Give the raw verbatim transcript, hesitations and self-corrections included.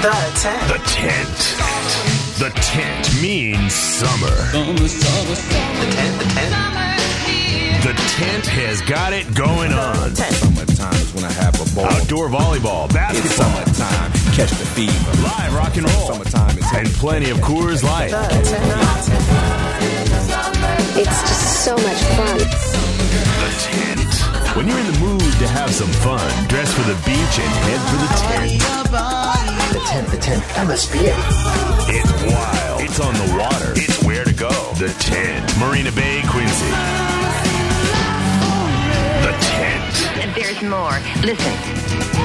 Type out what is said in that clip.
The tent. The tent. The tent means summer. The tent, the tent. The tent has got it going on. Summertime is when I have a ball. Outdoor volleyball, It's basketball, summertime, catch the fever. live rock and roll, Summertime is and plenty of Coors Light. The tent. It's just so much fun. The tent. When you're in the mood to have some fun, dress for the beach and head for the tent. The tent, the tent. That must be it. It's wild. It's on the water. It's where to go. The tent. Marina Bay, Quincy. The tent. There's more. Listen.